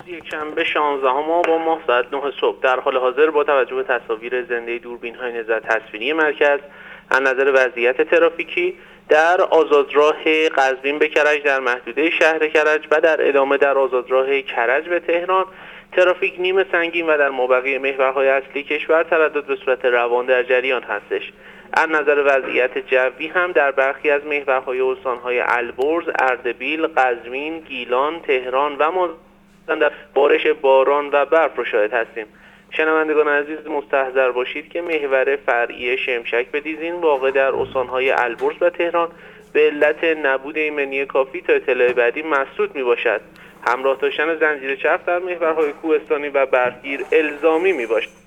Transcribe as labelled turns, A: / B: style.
A: یکشنبه 16 ماه ساعت 9 صبح در حال حاضر با توجه به تصاویر زنده دوربین‌های نظر تصویری مرکز از نظر وضعیت ترافیکی در آزادراه قزوین به کرج در محدوده شهر کرج و در ادامه در آزادراه کرج به تهران ترافیک نیمه سنگین و در مابقی محورهای اصلی کشور تردد به صورت روان در جریان هستش. از نظر وضعیت جوی هم در برخی از محورهای استان‌های البرز، اردبیل، قزوین، گیلان، تهران و مازندران بارش باران و برف رو شاهد هستیم. شنوندگان عزیز مستحضر باشید که محور فرعی شمشک به دیزین واقع در استان‌های البرز و تهران به علت نبود ایمنی کافی تا اطلاع بعدی مسدود می باشد. همراه داشتن زنجیره چرخ در محورهای کوهستانی و برفگیر الزامی می باشد.